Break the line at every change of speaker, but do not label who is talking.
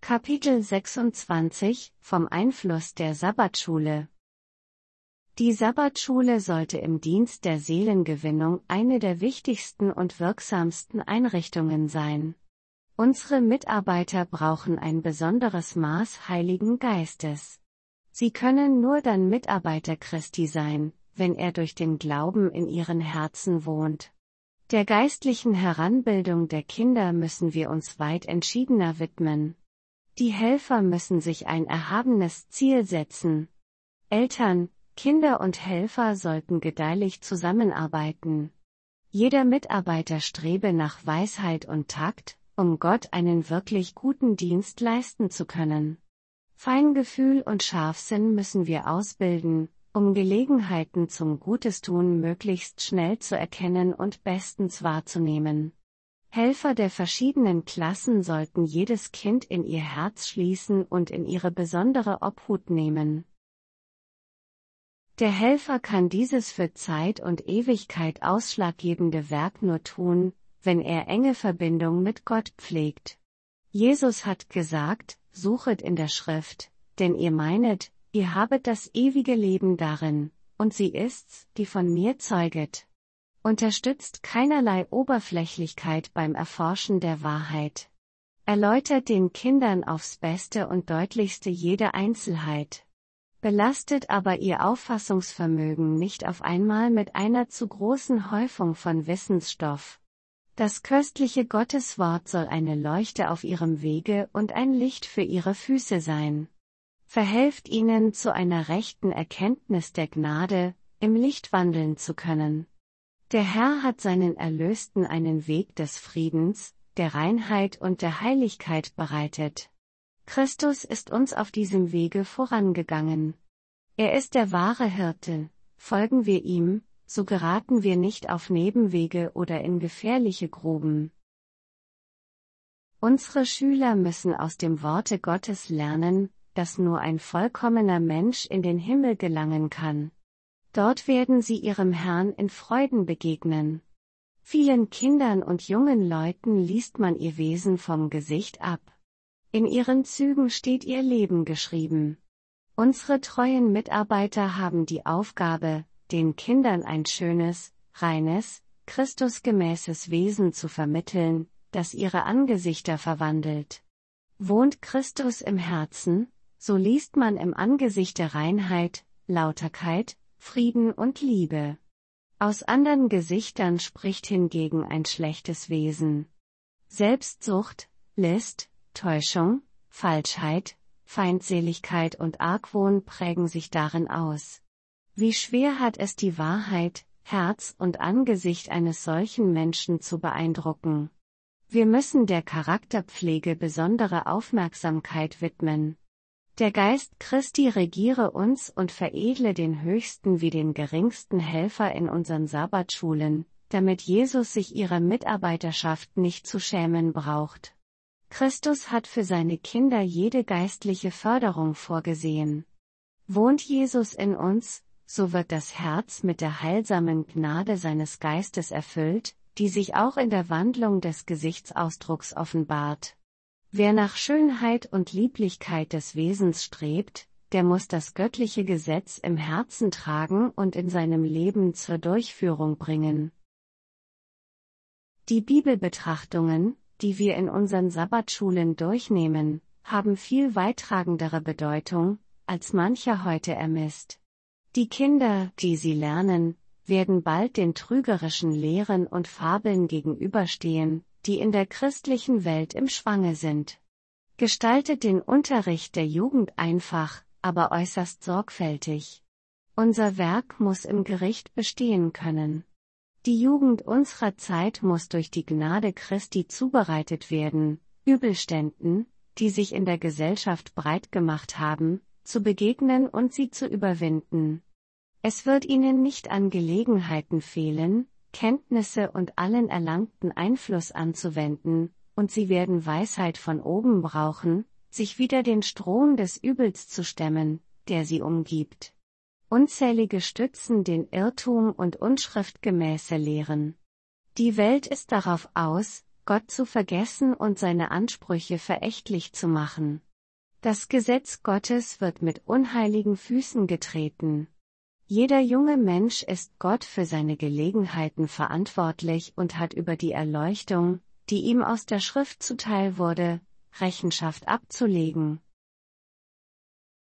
Kapitel 26 vom Einfluss der Sabbatschule. Die Sabbatschule sollte im Dienst der Seelengewinnung eine der wichtigsten und wirksamsten Einrichtungen sein. Unsere Mitarbeiter brauchen ein besonderes Maß Heiligen Geistes. Sie können nur dann Mitarbeiter Christi sein, wenn er durch den Glauben in ihren Herzen wohnt. Der geistlichen Heranbildung der Kinder müssen wir uns weit entschiedener widmen. Die Helfer müssen sich ein erhabenes Ziel setzen. Eltern, Kinder und Helfer sollten gedeihlich zusammenarbeiten. Jeder Mitarbeiter strebe nach Weisheit und Takt, um Gott einen wirklich guten Dienst leisten zu können. Feingefühl und Scharfsinn müssen wir ausbilden, um Gelegenheiten zum Gutestun möglichst schnell zu erkennen und bestens wahrzunehmen. Helfer der verschiedenen Klassen sollten jedes Kind in ihr Herz schließen und in ihre besondere Obhut nehmen. Der Helfer kann dieses für Zeit und Ewigkeit ausschlaggebende Werk nur tun, wenn er enge Verbindung mit Gott pflegt. Jesus hat gesagt, suchet in der Schrift, denn ihr meinet, ihr habet das ewige Leben darin, und sie ist's, die von mir zeuget. Unterstützt keinerlei Oberflächlichkeit beim Erforschen der Wahrheit. Erläutert den Kindern aufs Beste und Deutlichste jede Einzelheit. Belastet aber ihr Auffassungsvermögen nicht auf einmal mit einer zu großen Häufung von Wissensstoff. Das köstliche Gotteswort soll eine Leuchte auf ihrem Wege und ein Licht für ihre Füße sein. Verhelft ihnen zu einer rechten Erkenntnis der Gnade, im Licht wandeln zu können. Der Herr hat seinen Erlösten einen Weg des Friedens, der Reinheit und der Heiligkeit bereitet. Christus ist uns auf diesem Wege vorangegangen. Er ist der wahre Hirte, folgen wir ihm, so geraten wir nicht auf Nebenwege oder in gefährliche Gruben. Unsere Schüler müssen aus dem Worte Gottes lernen, dass nur ein vollkommener Mensch in den Himmel gelangen kann. Dort werden sie ihrem Herrn in Freuden begegnen. Vielen Kindern und jungen Leuten liest man ihr Wesen vom Gesicht ab. In ihren Zügen steht ihr Leben geschrieben. Unsere treuen Mitarbeiter haben die Aufgabe, den Kindern ein schönes, reines, christusgemäßes Wesen zu vermitteln, das ihre Angesichter verwandelt. Wohnt Christus im Herzen, so liest man im Angesicht der Reinheit, Lauterkeit, Frieden und Liebe. Aus anderen Gesichtern spricht hingegen ein schlechtes Wesen. Selbstsucht, List, Täuschung, Falschheit, Feindseligkeit und Argwohn prägen sich darin aus. Wie schwer hat es die Wahrheit, Herz und Angesicht eines solchen Menschen zu beeindrucken. Wir müssen der Charakterpflege besondere Aufmerksamkeit widmen. Der Geist Christi regiere uns und veredle den höchsten wie den geringsten Helfer in unseren Sabbatschulen, damit Jesus sich ihrer Mitarbeiterschaft nicht zu schämen braucht. Christus hat für seine Kinder jede geistliche Förderung vorgesehen. Wohnt Jesus in uns, so wird das Herz mit der heilsamen Gnade seines Geistes erfüllt, die sich auch in der Wandlung des Gesichtsausdrucks offenbart. Wer nach Schönheit und Lieblichkeit des Wesens strebt, der muss das göttliche Gesetz im Herzen tragen und in seinem Leben zur Durchführung bringen. Die Bibelbetrachtungen, die wir in unseren Sabbatschulen durchnehmen, haben viel weittragendere Bedeutung, als mancher heute ermisst. Die Kinder, die sie lernen, werden bald den trügerischen Lehren und Fabeln gegenüberstehen, die in der christlichen Welt im Schwange sind. Gestaltet den Unterricht der Jugend einfach, aber äußerst sorgfältig. Unser Werk muss im Gericht bestehen können. Die Jugend unserer Zeit muss durch die Gnade Christi zubereitet werden, Übelständen, die sich in der Gesellschaft breit gemacht haben, zu begegnen und sie zu überwinden. Es wird ihnen nicht an Gelegenheiten fehlen, Kenntnisse und allen erlangten Einfluss anzuwenden, und sie werden Weisheit von oben brauchen, sich wider den Strom des Übels zu stemmen, der sie umgibt. Unzählige stützen den Irrtum und unschriftgemäße Lehren. Die Welt ist darauf aus, Gott zu vergessen und seine Ansprüche verächtlich zu machen. Das Gesetz Gottes wird mit unheiligen Füßen getreten. Jeder junge Mensch ist Gott für seine Gelegenheiten verantwortlich und hat über die Erleuchtung, die ihm aus der Schrift zuteil wurde, Rechenschaft abzulegen.